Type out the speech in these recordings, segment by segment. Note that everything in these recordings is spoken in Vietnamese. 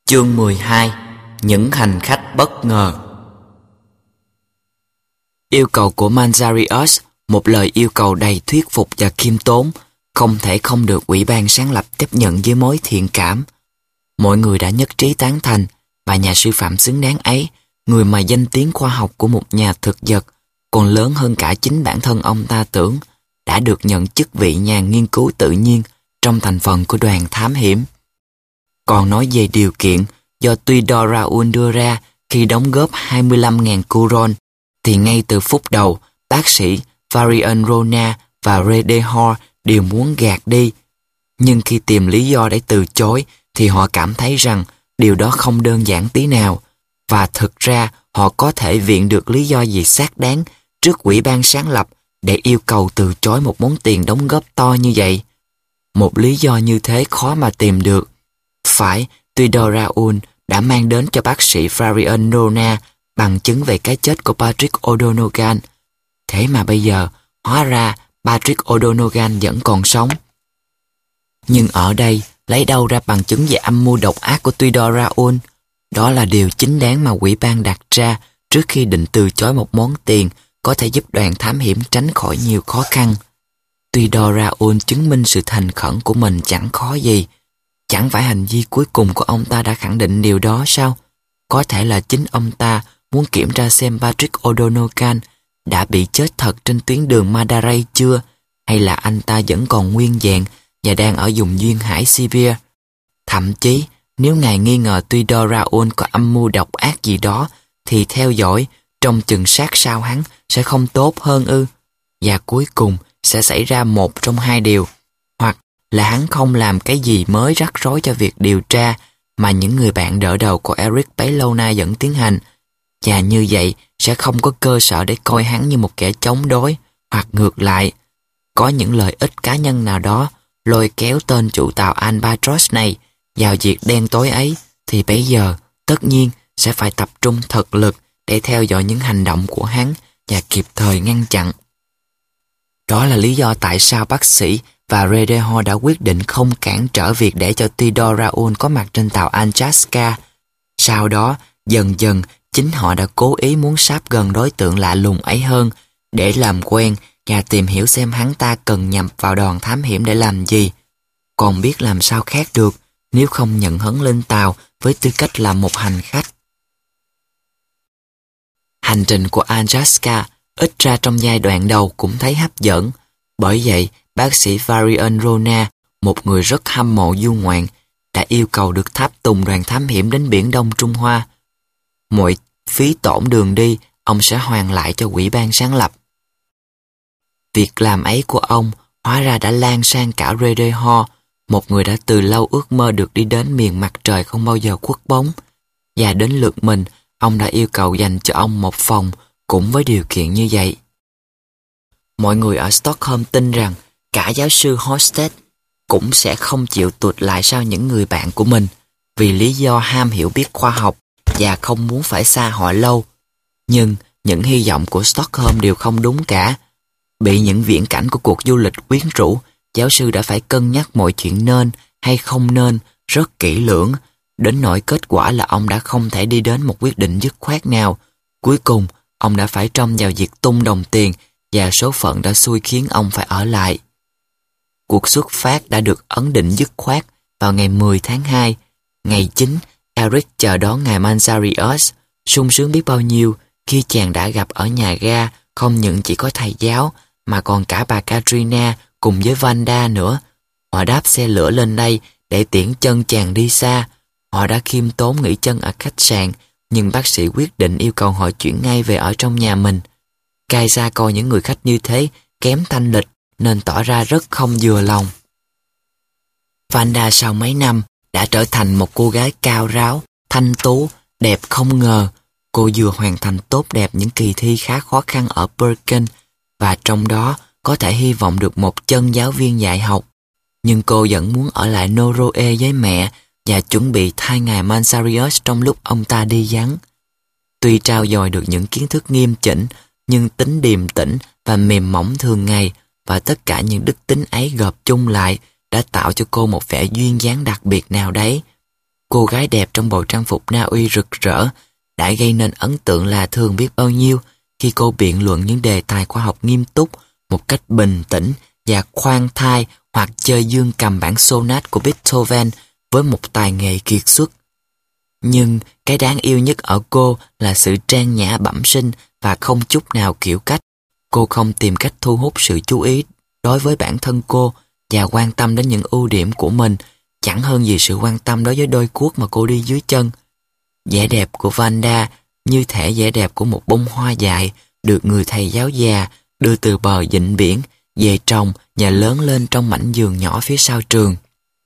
Chương 12. Những hành khách bất ngờ. Yêu cầu của Manzarius, một lời yêu cầu đầy thuyết phục và khiêm tốn, không thể không được ủy ban sáng lập tiếp nhận với mối thiện cảm. Mọi người đã nhất trí tán thành, và nhà sư phạm xứng đáng ấy, người mà danh tiếng khoa học của một nhà thực vật còn lớn hơn cả chính bản thân ông ta tưởng, đã được nhận chức vị nhà nghiên cứu tự nhiên trong thành phần của đoàn thám hiểm. Còn nói về điều kiện do Tudor Raoul đưa ra khi đóng góp 25.000 curon, thì ngay từ phút đầu, bác sĩ Varian Rona và Redehor đều muốn gạt đi. Nhưng khi tìm lý do để từ chối, thì họ cảm thấy rằng điều đó không đơn giản tí nào, và thực ra họ có thể viện được lý do gì xác đáng trước ủy ban sáng lập để yêu cầu từ chối một món tiền đóng góp to như vậy. Một lý do như thế khó mà tìm được. Phải, Tudor Raoul đã mang đến cho bác sĩ Varian Rona bằng chứng về cái chết của Patrick O'Donoghue. Thế mà bây giờ, hóa ra Patrick O'Donoghue vẫn còn sống. Nhưng ở đây, lấy đâu ra bằng chứng về âm mưu độc ác của Tudor Raoul? Đó là điều chính đáng mà ủy ban đặt ra trước khi định từ chối một món tiền có thể giúp đoàn thám hiểm tránh khỏi nhiều khó khăn. Tudor Raoul chứng minh sự thành khẩn của mình chẳng khó gì. Chẳng phải hành vi cuối cùng của ông ta đã khẳng định điều đó sao? Có thể là chính ông ta muốn kiểm tra xem Patrick O'Donoghue đã bị chết thật trên tuyến đường Madaray chưa, hay là anh ta vẫn còn nguyên vẹn và đang ở vùng duyên hải Sibia. Thậm chí, nếu ngài nghi ngờ Tudor Raoul có âm mưu độc ác gì đó, thì theo dõi, trông chừng sát sao hắn sẽ không tốt hơn ư. Và cuối cùng sẽ xảy ra một trong hai điều. Hoặc là hắn không làm cái gì mới rắc rối cho việc điều tra mà những người bạn đỡ đầu của Eric bấy lâu nay vẫn tiến hành. Và như vậy sẽ không có cơ sở để coi hắn như một kẻ chống đối, hoặc ngược lại, có những lợi ích cá nhân nào đó lôi kéo tên chủ tàu Albatross này vào việc đen tối ấy, thì bây giờ tất nhiên sẽ phải tập trung thật lực để theo dõi những hành động của hắn và kịp thời ngăn chặn. Đó là lý do tại sao bác sĩ và Redehor đã quyết định không cản trở việc để cho Tudor Raoul có mặt trên tàu Anchaska. Sau đó, dần dần, chính họ đã cố ý muốn sáp gần đối tượng lạ lùng ấy hơn, để làm quen và tìm hiểu xem hắn ta cần nhập vào đoàn thám hiểm để làm gì. Còn biết làm sao khác được nếu không nhận hắn lên tàu với tư cách là một hành khách. Hành trình của Anchaska ít ra trong giai đoạn đầu cũng thấy hấp dẫn. Bởi vậy, bác sĩ Varian Rona, một người rất hâm mộ du ngoạn, đã yêu cầu được tháp tùng đoàn thám hiểm đến biển Đông Trung Hoa. Mọi phí tổn đường đi, ông sẽ hoàn lại cho ủy ban sáng lập. Việc làm ấy của ông hóa ra đã lan sang cả Redehor, một người đã từ lâu ước mơ được đi đến miền mặt trời không bao giờ khuất bóng. Và đến lượt mình, ông đã yêu cầu dành cho ông một phòng cũng với điều kiện như vậy. Mọi người ở Stockholm tin rằng cả giáo sư Hosted cũng sẽ không chịu tụt lại sau những người bạn của mình, vì lý do ham hiểu biết khoa học và không muốn phải xa họ lâu. Nhưng những hy vọng của Stockholm đều không đúng cả. Bị những viễn cảnh của cuộc du lịch quyến rũ, giáo sư đã phải cân nhắc mọi chuyện nên hay không nên rất kỹ lưỡng, đến nỗi kết quả là ông đã không thể đi đến một quyết định dứt khoát nào. Cuối cùng, ông đã phải trông vào việc tung đồng tiền, và số phận đã xui khiến ông phải ở lại. Cuộc xuất phát đã được ấn định dứt khoát vào ngày 10 tháng 2. Ngày 9, Eric chờ đón ngài Manzarius, sung sướng biết bao nhiêu khi chàng đã gặp ở nhà ga không những chỉ có thầy giáo mà còn cả bà Katrina cùng với Vanda nữa. Họ đáp xe lửa lên đây để tiễn chân chàng đi xa. Họ đã khiêm tốn nghỉ chân ở khách sạn, nhưng bác sĩ quyết định yêu cầu họ chuyển ngay về ở trong nhà mình. Kaisa coi những người khách như thế kém thanh lịch nên tỏ ra rất không vừa lòng. Vanda sau mấy năm đã trở thành một cô gái cao ráo, thanh tú, đẹp không ngờ. Cô vừa hoàn thành tốt đẹp những kỳ thi khá khó khăn ở Birken, và trong đó có thể hy vọng được một chân giáo viên dạy học. Nhưng cô vẫn muốn ở lại Noroe với mẹ và chuẩn bị thay ngài Manzarius trong lúc ông ta đi vắng. Tuy trao dồi được những kiến thức nghiêm chỉnh, nhưng tính điềm tĩnh và mềm mỏng thường ngày và tất cả những đức tính ấy gộp chung lại đã tạo cho cô một vẻ duyên dáng đặc biệt nào đấy. cô gái đẹp trong bộ trang phục Na Uy rực rỡ đã gây nên ấn tượng lạ thường biết bao nhiêu khi cô biện luận những đề tài khoa học nghiêm túc một cách bình tĩnh và khoan thai, hoặc chơi dương cầm bản sonat của Beethoven với một tài nghệ kiệt xuất. Nhưng cái đáng yêu nhất ở cô là sự trang nhã bẩm sinh và không chút nào kiểu cách. Cô không tìm cách thu hút sự chú ý đối với bản thân cô và quan tâm đến những ưu điểm của mình, chẳng hơn gì sự quan tâm đối với đôi guốc mà cô đi dưới chân. Vẻ đẹp của Vanda như thể vẻ đẹp của một bông hoa dại được người thầy giáo già đưa từ bờ vịnh biển về trồng và lớn lên trong mảnh vườn nhỏ phía sau trường.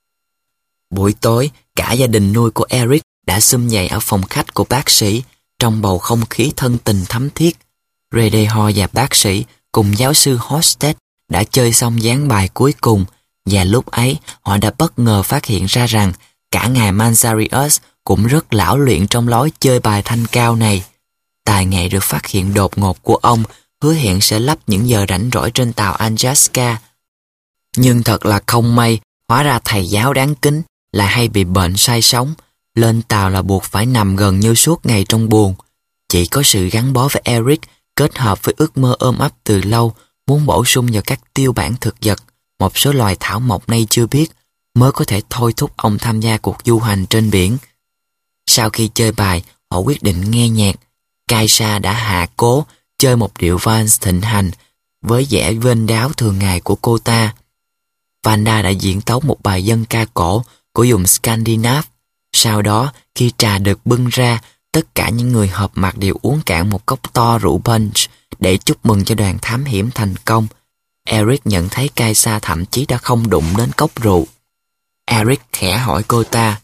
Buổi tối, cả gia đình nuôi của Eric đã sum vầy ở phòng khách của bác sĩ trong bầu không khí thân tình thắm thiết. Redeho và bác sĩ cùng giáo sư Hosted đã chơi xong ván bài cuối cùng, và lúc ấy họ đã bất ngờ phát hiện ra rằng cả ngài Manzarius cũng rất lão luyện trong lối chơi bài thanh cao này. Tài nghệ được phát hiện đột ngột của ông hứa hẹn sẽ lấp những giờ rảnh rỗi trên tàu Anjaska. Nhưng thật là không may, hóa ra thầy giáo đáng kính là hay bị bệnh say sóng. Lên tàu là buộc phải nằm gần như suốt ngày trong buồng. Chỉ có sự gắn bó với Eric kết hợp với ước mơ ôm ấp từ lâu muốn bổ sung vào các tiêu bản thực vật, một số loài thảo mộc nay chưa biết, mới có thể thôi thúc ông tham gia cuộc du hành trên biển. Sau khi chơi bài, họ quyết định nghe nhạc. Kaisa đã hạ cố chơi một điệu vals thịnh hành với vẻ vênh đáo thường ngày của cô ta. Vanda đã diễn tấu một bài dân ca cổ của vùng Scandinavia. Sau đó, khi trà được bưng ra, tất cả những người họp mặt đều uống cạn một cốc to rượu punch để chúc mừng cho đoàn thám hiểm thành công. Eric nhận thấy Kaisa thậm chí đã không đụng đến cốc rượu. Eric khẽ hỏi cô ta: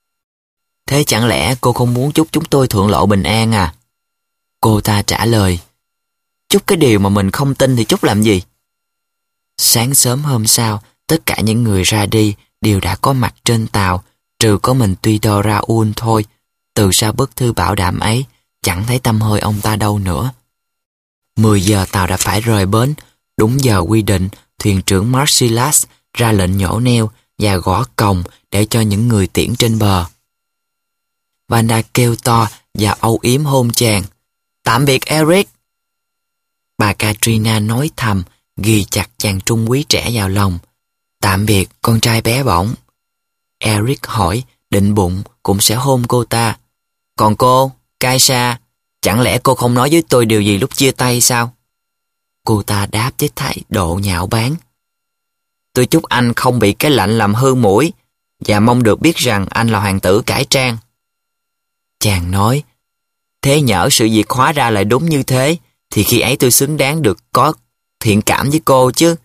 "Thế chẳng lẽ cô không muốn chúc chúng tôi thuận lộ bình an à?" Cô ta trả lời: "Chúc cái điều mà mình không tin thì chúc làm gì?" Sáng sớm hôm sau, tất cả những người ra đi đều đã có mặt trên tàu, trừ có mình Tudor Raoul thôi. Từ sau bức thư bảo đảm ấy, chẳng thấy tăm hơi ông ta đâu nữa. 10 giờ tàu đã phải rời bến. Đúng giờ quy định, thuyền trưởng Marcellus ra lệnh nhổ neo và gõ còng để cho những người tiễn trên bờ. Vanda kêu to và âu yếm hôn chàng. "Tạm biệt Eric." Bà Katrina nói thầm, ghi chặt chàng trung quý trẻ vào lòng. "Tạm biệt con trai bé bỏng." Eric hỏi, định bụng cũng sẽ hôn cô ta. "Còn cô, Kaisa, chẳng lẽ cô không nói với tôi điều gì lúc chia tay sao?" Cô ta đáp với thái độ nhạo báng. "Tôi chúc anh không bị cái lạnh làm hư mũi và mong được biết rằng anh là hoàng tử cải trang." Chàng nói: "Thế nhỡ sự việc hóa ra lại đúng như thế, thì khi ấy tôi xứng đáng được có thiện cảm với cô chứ."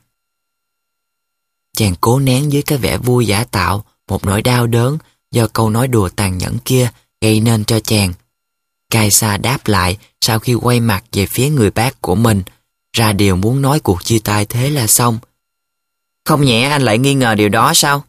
Chàng cố nén dưới cái vẻ vui giả tạo một nỗi đau đớn do câu nói đùa tàn nhẫn kia gây nên cho chàng. Kaisa đáp lại sau khi quay mặt về phía người bác của mình, ra điều muốn nói cuộc chia tay thế là xong. "Không nhẽ anh lại nghi ngờ điều đó sao?"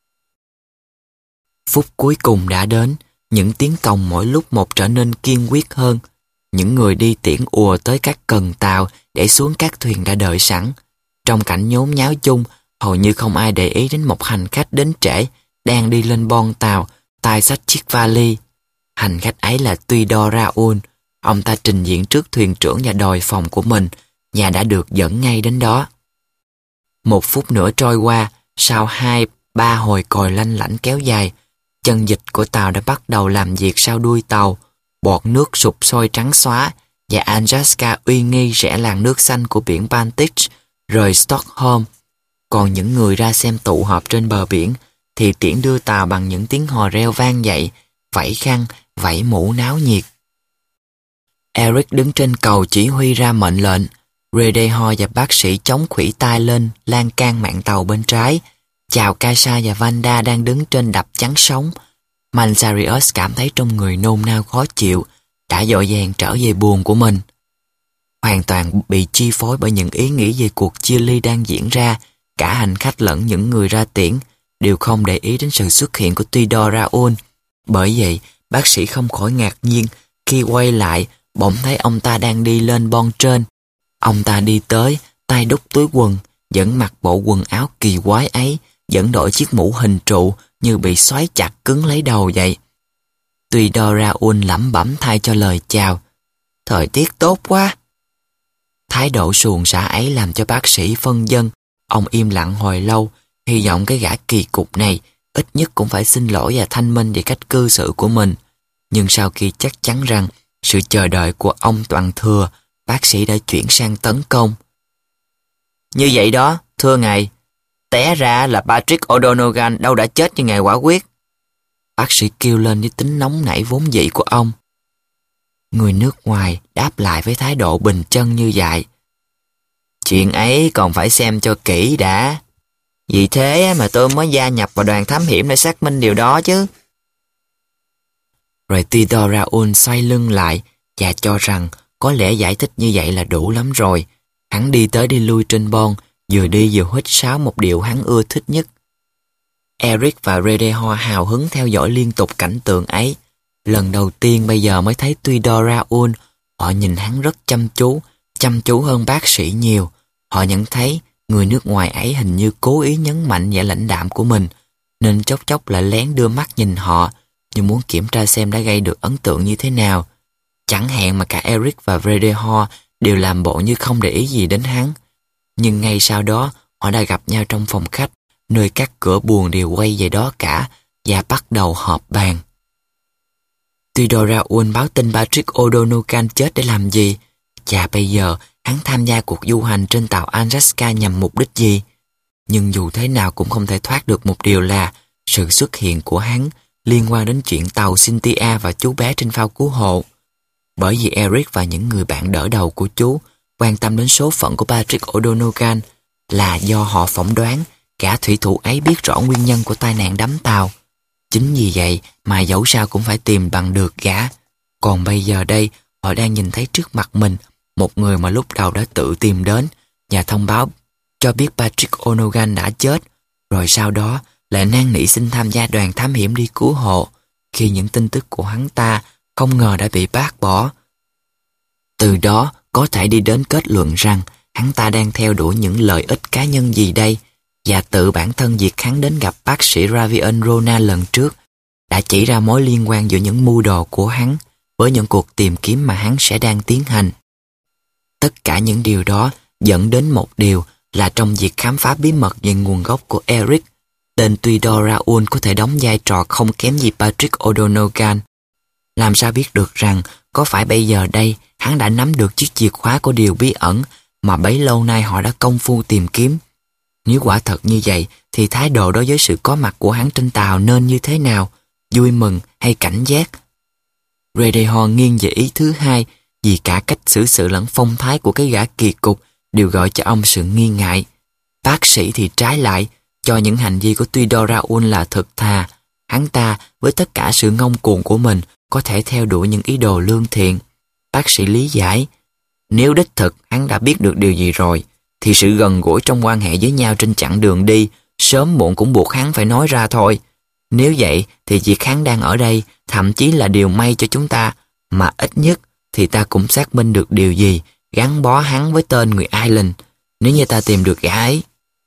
Phút cuối cùng đã đến, những tiếng còi mỗi lúc một trở nên kiên quyết hơn. Những người đi tiễn ùa tới các cần tàu để xuống các thuyền đã đợi sẵn. Trong cảnh nhốn nháo chung, hầu như không ai để ý đến một hành khách đến trễ, đang đi lên bon tàu, tay xách chiếc vali. Hành khách ấy là Tudor Raoul. Ông ta trình diện trước thuyền trưởng và đòi phòng của mình, và đã được dẫn ngay đến đó. 1 phút nữa trôi qua, sau 2-3 hồi còi lanh lảnh kéo dài, chân vịt của tàu đã bắt đầu làm việc sau đuôi tàu. Bọt nước sục sôi trắng xóa, và Anjaska uy nghi rẽ làn nước xanh của biển Baltic rời Stockholm. Còn những người ra xem tụ họp trên bờ biển thì tiễn đưa tàu bằng những tiếng hò reo vang dậy, vẫy khăn, vẫy mũ náo nhiệt. Eric đứng trên cầu chỉ huy ra mệnh lệnh. Redeho và bác sĩ chống khuỷu tay lên lan can mạn tàu bên trái, chào Kaisa và Vanda đang đứng trên đập chắn sóng. Manzarius cảm thấy trong người nôn nao khó chịu, đã vội vàng trở về buồng của mình. Hoàn toàn bị chi phối bởi những ý nghĩ về cuộc chia ly đang diễn ra, cả hành khách lẫn những người ra tiễn đều không để ý đến sự xuất hiện của Tudor Raoul. Bởi vậy, bác sĩ không khỏi ngạc nhiên khi quay lại, bỗng thấy ông ta đang đi lên bon trên. Ông ta đi tới, tay đút túi quần, vẫn mặc bộ quần áo kỳ quái ấy, vẫn đội chiếc mũ hình trụ như bị xoáy chặt cứng lấy đầu vậy. Tuy Raoul lẩm bẩm thay cho lời chào. Thời tiết tốt quá. Thái độ suồng sã ấy làm cho bác sĩ phân vân. Ông im lặng hồi lâu, hy vọng cái gã kỳ cục này ít nhất cũng phải xin lỗi và thanh minh về cách cư xử của mình. Nhưng sau khi chắc chắn rằng sự chờ đợi của ông toàn thừa, bác sĩ đã chuyển sang tấn công. Như vậy đó, thưa ngài, té ra là Patrick O'Donoghue đâu đã chết như ngài quả quyết. Bác sĩ kêu lên với tính nóng nảy vốn dĩ của ông. Người nước ngoài đáp lại với thái độ bình chân như vậy. Chuyện ấy còn phải xem cho kỹ đã. Vì thế mà tôi mới gia nhập vào đoàn thám hiểm để xác minh điều đó chứ. Rồi Theodore Raoul xoay lưng lại và cho rằng có lẽ giải thích như vậy là đủ lắm rồi. Hắn đi tới đi lui trên bon, vừa đi vừa huýt sáo một điệu hắn ưa thích nhất. Eric và Redeho hào hứng theo dõi liên tục cảnh tượng ấy. Lần đầu tiên bây giờ mới thấy Theodore Raoul, họ nhìn hắn rất chăm chú hơn bác sĩ nhiều. Họ nhận thấy người nước ngoài ấy hình như cố ý nhấn mạnh vẻ lãnh đạm của mình, nên chốc chốc lại lén đưa mắt nhìn họ, như muốn kiểm tra xem đã gây được ấn tượng như thế nào. Chẳng hạn mà cả Eric và Redeho đều làm bộ như không để ý gì đến hắn. Nhưng ngay sau đó, họ đã gặp nhau trong phòng khách, nơi các cửa buồng đều quay về đó cả, và bắt đầu họp bàn. Theodore Raoul báo tin Patrick O'Donoghue chết để làm gì? Và bây giờ, hắn tham gia cuộc du hành trên tàu Alaska nhằm mục đích gì? Nhưng dù thế nào cũng không thể thoát được một điều là sự xuất hiện của hắn liên quan đến chuyện tàu Cynthia và chú bé trên phao cứu hộ. Bởi vì Eric và những người bạn đỡ đầu của chú quan tâm đến số phận của Patrick O'Donoghue là do họ phỏng đoán gã thủy thủ ấy biết rõ nguyên nhân của tai nạn đắm tàu. Chính vì vậy mà dẫu sao cũng phải tìm bằng được gã. Còn bây giờ đây, họ đang nhìn thấy trước mặt mình một người mà lúc đầu đã tự tìm đến và thông báo cho biết Patrick O'Donoghue đã chết, rồi sau đó lại năn nỉ xin tham gia đoàn thám hiểm đi cứu hộ, khi những tin tức của hắn ta không ngờ đã bị bác bỏ. Từ đó có thể đi đến kết luận rằng hắn ta đang theo đuổi những lợi ích cá nhân gì đây, và tự bản thân việc hắn đến gặp bác sĩ Ravian Rona lần trước đã chỉ ra mối liên quan giữa những mưu đồ của hắn với những cuộc tìm kiếm mà hắn sẽ đang tiến hành. Tất cả những điều đó dẫn đến một điều là trong việc khám phá bí mật về nguồn gốc của Eric, tên Theodore Raoul có thể đóng vai trò không kém gì Patrick O'Donoghue. Làm sao biết được rằng có phải bây giờ đây hắn đã nắm được chiếc chìa khóa của điều bí ẩn mà bấy lâu nay họ đã công phu tìm kiếm? Nếu quả thật như vậy thì thái độ đối với sự có mặt của hắn trên tàu nên như thế nào? Vui mừng hay cảnh giác? Redeho nghiêng về ý thứ hai, vì cả cách xử sự lẫn phong thái của cái gã kỳ cục đều gọi cho ông sự nghi ngại. Bác sĩ thì trái lại, cho những hành vi của Theodore Raoul là thực thà. Hắn ta, với tất cả sự ngông cuồng của mình, có thể theo đuổi những ý đồ lương thiện. Bác sĩ lý giải, nếu đích thực hắn đã biết được điều gì rồi, thì sự gần gũi trong quan hệ với nhau trên chặng đường đi, sớm muộn cũng buộc hắn phải nói ra thôi. Nếu vậy, thì việc hắn đang ở đây, thậm chí là điều may cho chúng ta, mà ít nhất thì ta cũng xác minh được điều gì gắn bó hắn với tên người Ireland, nếu như ta tìm được gã ấy.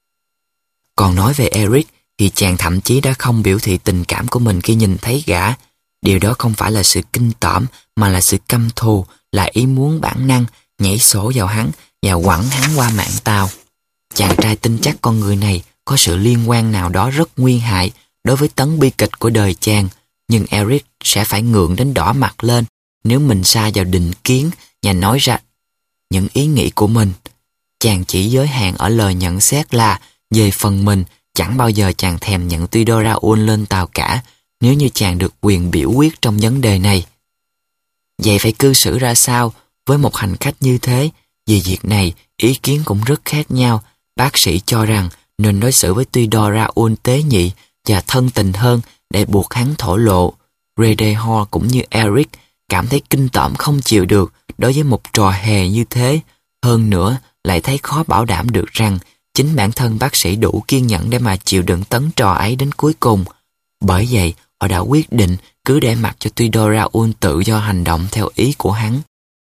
Còn nói về Eric, thì chàng thậm chí đã không biểu thị tình cảm của mình khi nhìn thấy gã. Điều đó không phải là sự kinh tởm, mà là sự căm thù, là ý muốn bản năng nhảy sổ vào hắn và quẳng hắn qua mạn tàu. Chàng trai tin chắc con người này có sự liên quan nào đó rất nguy hại đối với tấn bi kịch của đời chàng, nhưng Eric sẽ phải ngượng đến đỏ mặt lên nếu mình sa vào định kiến và nói ra những ý nghĩ của mình. Chàng chỉ giới hạn ở lời nhận xét là về phần mình, chẳng bao giờ chàng thèm nhận Theodore Raoul lên tàu cả, nếu như chàng được quyền biểu quyết trong vấn đề này. Vậy phải cư xử ra sao với một hành khách như thế? Vì việc này, ý kiến cũng rất khác nhau. Bác sĩ cho rằng nên đối xử với Theodore Raoul tế nhị và thân tình hơn để buộc hắn thổ lộ. Redeho cũng như Eric cảm thấy kinh tởm không chịu được đối với một trò hề như thế. Hơn nữa, lại thấy khó bảo đảm được rằng chính bản thân bác sĩ đủ kiên nhẫn để mà chịu đựng tấn trò ấy đến cuối cùng. Bởi vậy, họ đã quyết định cứ để mặc cho Theodore Raoul tự do hành động theo ý của hắn.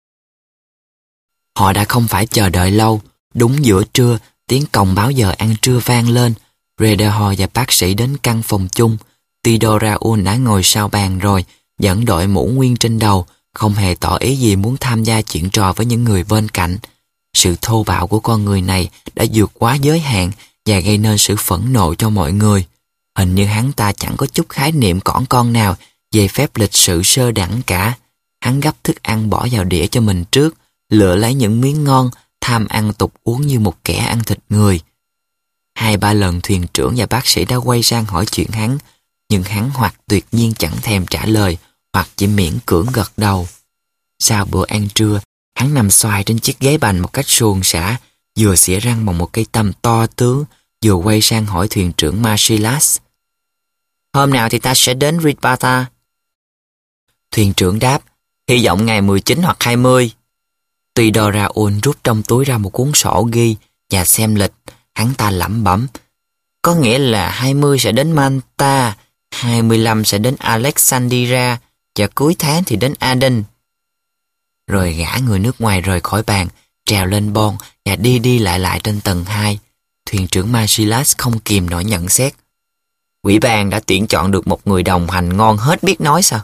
Họ đã không phải chờ đợi lâu. Đúng giữa trưa, tiếng còi báo giờ ăn trưa vang lên. Redeho và bác sĩ đến căn phòng chung. Theodore Raoul đã ngồi sau bàn rồi, dẫn đội mũ nguyên trên đầu, không hề tỏ ý gì muốn tham gia chuyện trò với những người bên cạnh. Sự thô bạo của con người này đã vượt quá giới hạn và gây nên sự phẫn nộ cho mọi người. Hình như hắn ta chẳng có chút khái niệm cỏn con nào về phép lịch sự sơ đẳng cả. Hắn gắp thức ăn bỏ vào đĩa cho mình trước, lựa lấy những miếng ngon, tham ăn tục uống như một kẻ ăn thịt người. 2-3 lần thuyền trưởng và bác sĩ đã quay sang hỏi chuyện hắn, nhưng hắn hoặc tuyệt nhiên chẳng thèm trả lời, hoặc chỉ miễn cưỡng gật đầu. Sau bữa ăn trưa, hắn nằm xoài trên chiếc ghế bành một cách suôn sẻ, vừa xỉa răng bằng một cây tăm to tướng, vừa quay sang hỏi thuyền trưởng Marcellus. Hôm nào thì ta sẽ đến Ripata? Thuyền trưởng đáp, hy vọng ngày 19 hoặc 20. Tuy Doraun rút trong túi ra một cuốn sổ ghi và xem lịch, hắn ta lẩm bẩm. Có nghĩa là 20 sẽ đến Manta, 25 sẽ đến Alexandria, và cuối tháng thì đến Aden. Rồi gã người nước ngoài rời khỏi bàn, trèo lên bon và đi lại trên tầng 2. Thuyền trưởng Marcellus không kìm nổi nhận xét. Ủy ban đã tuyển chọn được một người đồng hành ngon hết biết nói sao?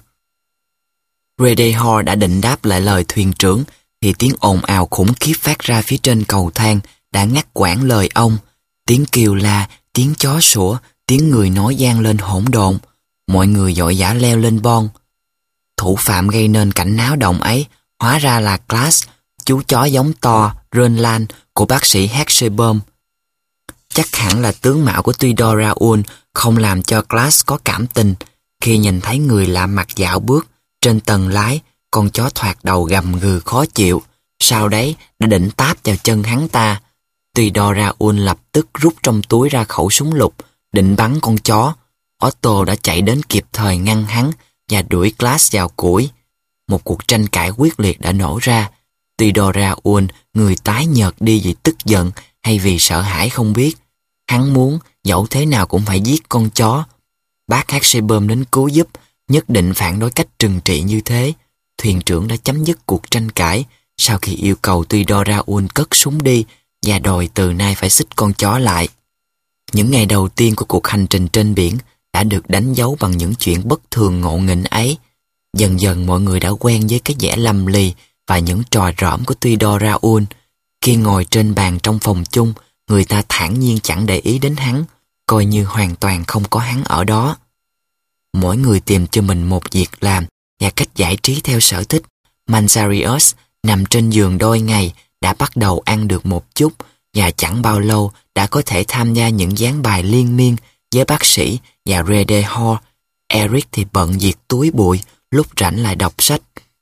Redehor đã định đáp lại lời thuyền trưởng, thì tiếng ồn ào khủng khiếp phát ra phía trên cầu thang đã ngắt quãng lời ông. Tiếng kêu la, tiếng chó sủa, tiếng người nói vang lên hỗn độn. Mọi người vội vã leo lên bon. Thủ phạm gây nên cảnh náo động ấy hóa ra là Glass, chú chó giống to, rên lan của bác sĩ Hexebom. Chắc hẳn là tướng mạo của Doraun không làm cho Glass có cảm tình. Khi nhìn thấy người lạ mặt dạo bước trên tầng lái, con chó thoạt đầu gầm gừ khó chịu, sau đấy đã định táp vào chân hắn ta. Doraun lập tức rút trong túi ra khẩu súng lục, định bắn con chó. Otto đã chạy đến kịp thời ngăn hắn và đuổi Glass vào củi. Một cuộc tranh cãi quyết liệt đã nổ ra. Doraun, người tái nhợt đi vì tức giận hay vì sợ hãi không biết. Hắn muốn dẫu thế nào cũng phải giết con chó. Bác Hexebom đến cứu giúp, nhất định phản đối cách trừng trị như thế. Thuyền trưởng đã chấm dứt cuộc tranh cãi sau khi yêu cầu Doraun cất súng đi và đòi từ nay phải xích con chó lại. Những ngày đầu tiên của cuộc hành trình trên biển đã được đánh dấu bằng những chuyện bất thường ngộ nghĩnh ấy. Dần dần mọi người đã quen với cái vẻ lầm lì và những trò rỡm của Doraun. Khi ngồi trên bàn trong phòng chung, người ta thản nhiên chẳng để ý đến hắn, coi như hoàn toàn không có hắn ở đó. Mỗi người tìm cho mình một việc làm và cách giải trí theo sở thích. Manzarius nằm trên giường đôi ngày đã bắt đầu ăn được một chút và chẳng bao lâu đã có thể tham gia những ván bài liên miên với bác sĩ và Redehor. Eric thì bận việc túi bụi, lúc rảnh lại đọc sách.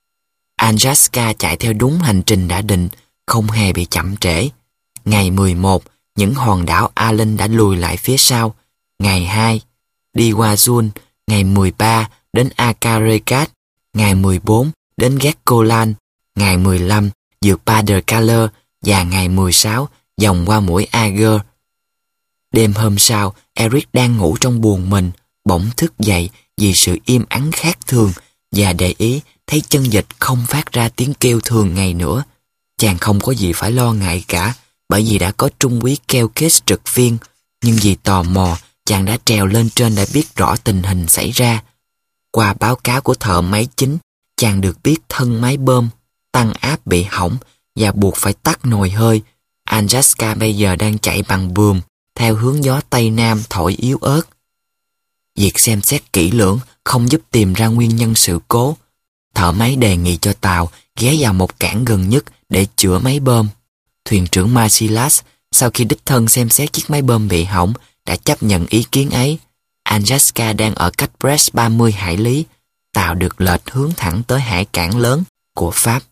Anjaska chạy theo đúng hành trình đã định, không hề bị chậm trễ. Ngày 11, những hòn đảo Allen đã lùi lại phía sau. Ngày 2, đi qua Jun. Ngày 13, đến Akarekat. Ngày 14, đến Gekkolan. Ngày 15, vượt Pas-de-Calais. Và ngày 16, vòng qua mũi Ager. Đêm hôm sau, Eric đang ngủ trong buồng mình, bỗng thức dậy vì sự im ắng khác thường và để ý thấy chân vịt không phát ra tiếng kêu thường ngày nữa. Chàng không có gì phải lo ngại cả, bởi vì đã có trung úy Kelkes trực phiên, nhưng vì tò mò, chàng đã trèo lên trên để biết rõ tình hình xảy ra. Qua báo cáo của thợ máy chính, chàng được biết thân máy bơm tăng áp bị hỏng và buộc phải tắt nồi hơi. Anjaska bây giờ đang chạy bằng buồm theo hướng gió Tây Nam thổi yếu ớt. Việc xem xét kỹ lưỡng không giúp tìm ra nguyên nhân sự cố. Thợ máy đề nghị cho tàu ghé vào một cảng gần nhất để chữa máy bơm. Thuyền trưởng Marcellus, sau khi đích thân xem xét chiếc máy bơm bị hỏng, đã chấp nhận ý kiến ấy. Anjaska đang ở cách Brest 30 hải lý. Tàu được lệch hướng thẳng tới hải cảng lớn của Pháp.